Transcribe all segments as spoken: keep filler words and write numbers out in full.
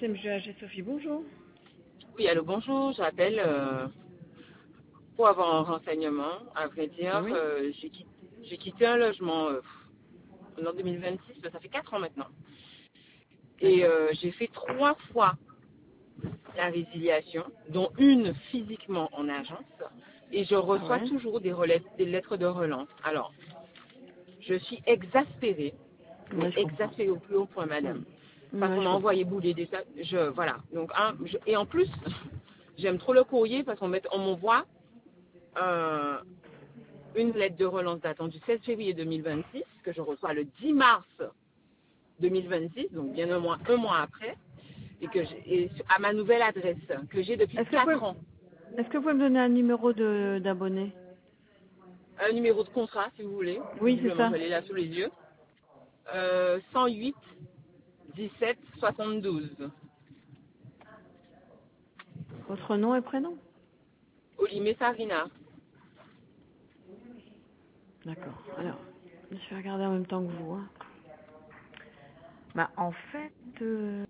M G H et Sophie, bonjour. Oui, allô, bonjour, j'appelle euh, pour avoir un renseignement. À vrai dire, Oui. euh, j'ai quitté, j'ai quitté un logement euh, en deux mille vingt-six, ça fait quatre ans maintenant. Et D'accord. euh, j'ai fait trois fois la résiliation, dont une physiquement en agence, et je Ah reçois ouais. toujours des, relais, des lettres de relance. Alors, je suis exaspérée, mais Oui, je comprends. exaspérée au plus haut point, Hmm. madame. Parce Oui, qu'on je m'a comprends. envoyé bouler des tas. Je, voilà. Donc, un, je- et en plus, j'aime trop le courrier parce qu'on met- on m'envoie euh, une lettre de relance datant du seize février deux mille vingt-six, que je reçois le dix mars deux mille vingt-six, donc bien un mois, un mois après, et que j'ai- et à ma nouvelle adresse, que j'ai depuis Est-ce que vous quatre pouvez, ans. est-ce que vous pouvez me donner un numéro de d'abonné? Un numéro de contrat, si vous voulez. Oui, c'est Visiblement, ça. je l'ai là sous les yeux. Euh, cent huit dix-sept soixante-douze. Votre nom et prénom? Olimé Sarina. D'accord. Alors, je vais regarder en même temps que vous. Hein. Bah, en fait, euh,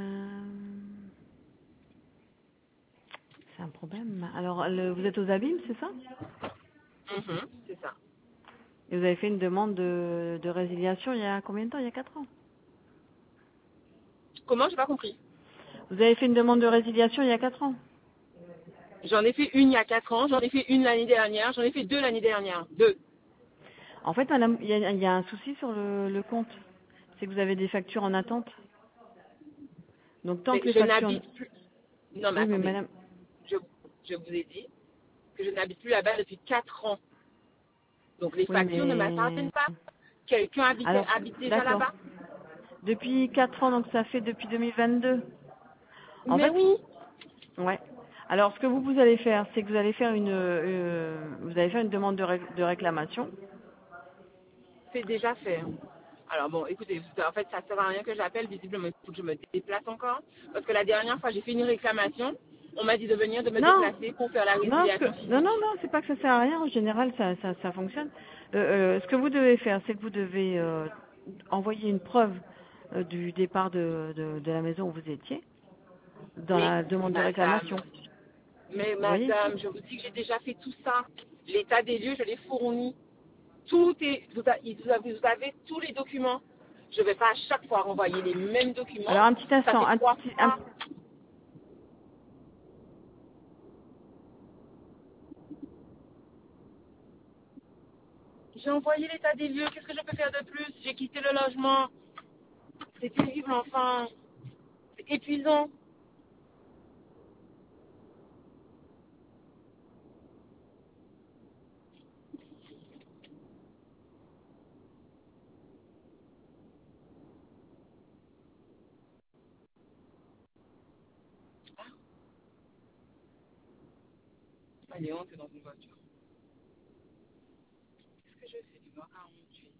c'est un problème. Alors, le- vous êtes aux Abîmes, c'est ça? Mhm, c'est ça. Et vous avez fait une demande de, de résiliation il y a combien de temps? Il y a quatre ans. Comment? J'ai pas compris. Vous avez fait une demande de résiliation il y a quatre ans. J'en ai fait une il y a quatre ans, j'en ai fait une l'année dernière, j'en ai fait deux l'année dernière. Deux. En fait, madame, il y a, il y a un souci sur le, le compte. C'est que vous avez des factures en attente. Donc tant Mais que les je factures... n'habite plus. Non, mais Oui, mais attendez. madame... Je, je vous ai dit que je n'habite plus là-bas depuis quatre ans. Donc les Oui, factures ne mais... m'appartiennent pas. Quelqu'un habitait, Alors, habite déjà d'accord. là-bas. Depuis quatre ans, donc ça fait depuis deux mille vingt-deux. En Mais fait, oui, ouais. Alors, ce que vous, vous allez faire, c'est que vous allez faire une... euh, vous allez faire une demande de, ré- de réclamation. c'est déjà fait. Alors bon, écoutez, en fait, ça sert à rien que j'appelle. Visiblement, il faut que je me déplace encore. Parce que la dernière fois, j'ai fait une réclamation. On m'a dit de venir, de me Non, déplacer pour faire la non, ce résiliation que, non, non, physique. non, c'est pas que ça sert à rien. En général, ça, ça, ça fonctionne. Euh, euh, ce que vous devez faire, c'est que vous devez euh, envoyer une preuve euh, du départ de, de, de la maison où vous étiez dans Mais, la demande de madame, réclamation. mais Vous voyez? madame, je vous dis que j'ai déjà fait tout ça. L'état des lieux, je l'ai fourni. Tout est, vous, a- vous avez, vous avez tous les documents. Je ne vais pas à chaque fois renvoyer les mêmes documents. Alors un petit Ça instant, fait un trois petit, un- fois. J'ai envoyé l'état des lieux. Qu'est-ce que je peux faire de plus? J'ai quitté le logement. C'est terrible, enfin. C'est épuisant. Allez, on est dans une voiture. Qu'est-ce que je fais du mois quarante-huit?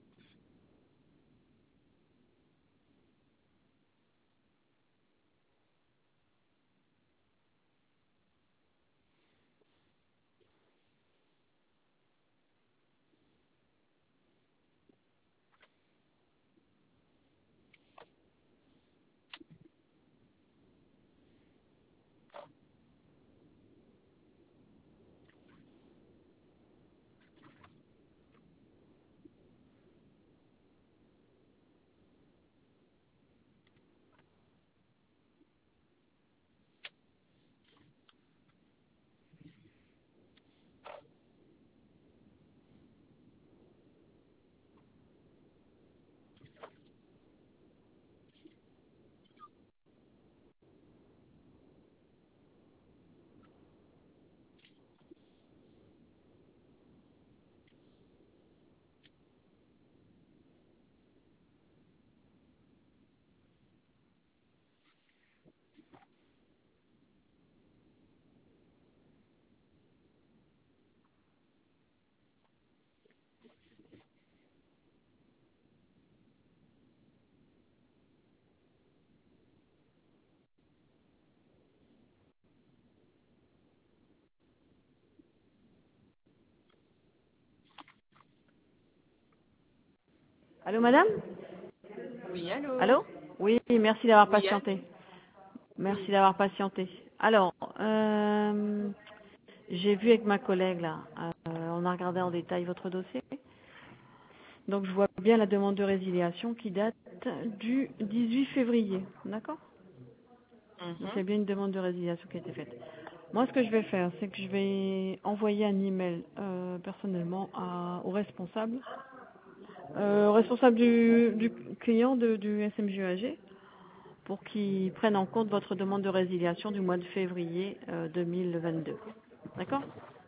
Allô, madame? Oui, allô? Allô? Oui, merci d'avoir Oui, allô? patienté. Merci d'avoir patienté. Alors, euh, j'ai vu avec ma collègue là, euh, on a regardé en détail votre dossier. Donc je vois bien la demande de résiliation qui date du dix-huit février, d'accord? Donc il y Mhm. a bien une demande de résiliation qui a été faite. Moi ce que je vais faire, c'est que je vais envoyer un email euh, personnellement à, au responsable, euh, au responsable du, du client de, du S M J A G pour qu'il prenne en compte votre demande de résiliation du mois de février euh, deux mille vingt-deux. D'accord?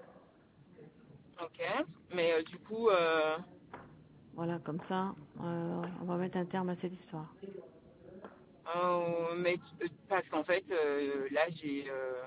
Ok. Mais euh, du coup, euh, Voilà, comme ça, euh, on va mettre un terme à cette histoire. euh, mais euh, parce qu'en fait, euh, là, j'ai, euh,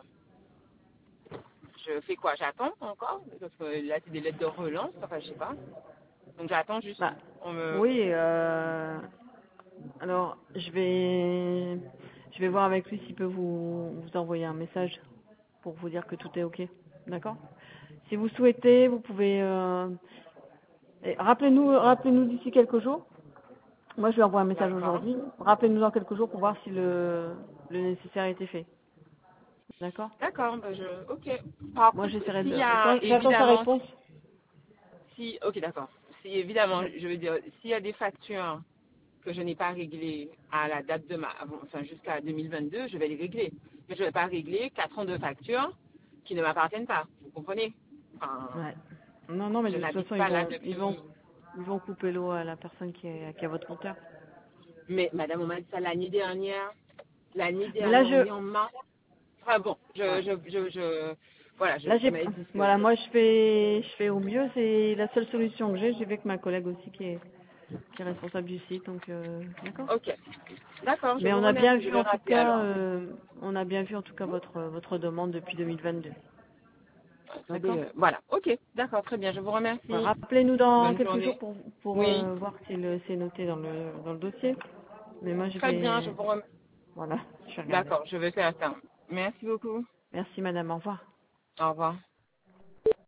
je fais quoi? J'attends encore parce que là, c'est des lettres de relance. Enfin, je sais pas. Donc j'attends juste. Bah, On me. oui, euh, alors je vais, je vais voir avec lui s'il peut vous, vous envoyer un message pour vous dire que tout est ok. D'accord? Si vous souhaitez, vous pouvez, euh, et rappelez-nous, rappelez-nous d'ici quelques jours. Moi, je lui envoie un message D'accord. aujourd'hui. Rappelez-nous dans quelques jours pour voir si le, le nécessaire a été fait. D'accord? D'accord. Ben je. Ok. Par Moi, contre, j'essaierai s'il de, y a quand j'attends sa évidemment, réponse. si. Ok, d'accord. Si évidemment, je veux dire, s'il y a des factures que je n'ai pas réglées à la date de ma, avant- enfin jusqu'à deux mille vingt-deux, je vais les régler. Mais je ne vais pas régler quatre ans de factures qui ne m'appartiennent pas. Vous comprenez? Enfin, Ouais. Non, non, mais je de toute n'habite façon, ils pas là vont, ils vont, depuis. ils vont couper l'eau à la personne qui est, qui a votre compteur. Mais Madame, on m'a dit ça l'année dernière. L'année Mais là, dernière, je, on est en mars. Enfin bon, je, ouais. je, je, je voilà, je, Là, on j'ai, m'a dit que. voilà, moi, je fais, je fais au mieux. C'est la seule solution que j'ai. J'ai avec ma collègue aussi qui est, qui est responsable du site, donc, euh, d'accord. Ok, d'accord, je Mais vous on a bien remercie. Je vu vais en tout rappeler cas, alors. euh, on a bien vu en tout cas votre, votre demande depuis deux mille vingt-deux. Attendez, D'accord. euh, voilà. Ok, d'accord, très bien. Je vous Voilà, remercie. rappelez-nous dans Bonne quelques jours journée. pour, pour Oui, euh, voir si le, c'est noté dans le, dans le dossier. Mais moi, je très bien. Je vais, vous remercie. voilà, je vais regarder. D'accord, je vais faire ça. Merci beaucoup. Merci, madame. Au revoir. Au revoir.